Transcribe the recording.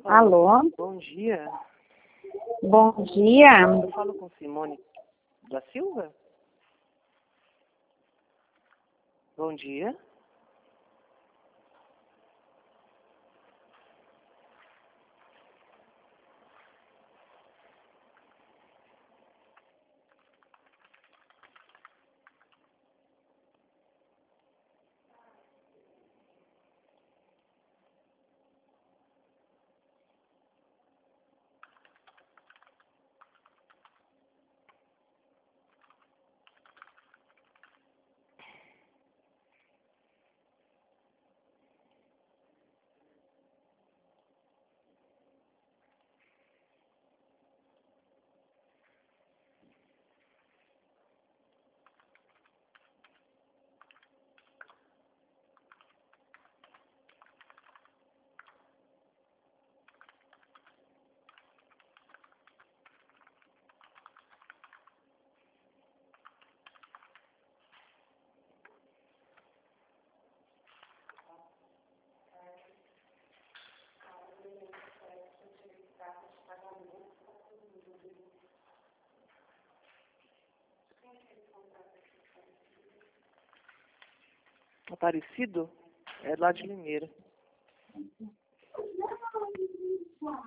Alô? Bom dia. Bom dia. Eu falo com Simone da Silva? Bom dia. Aparecido? É lá de Limeira.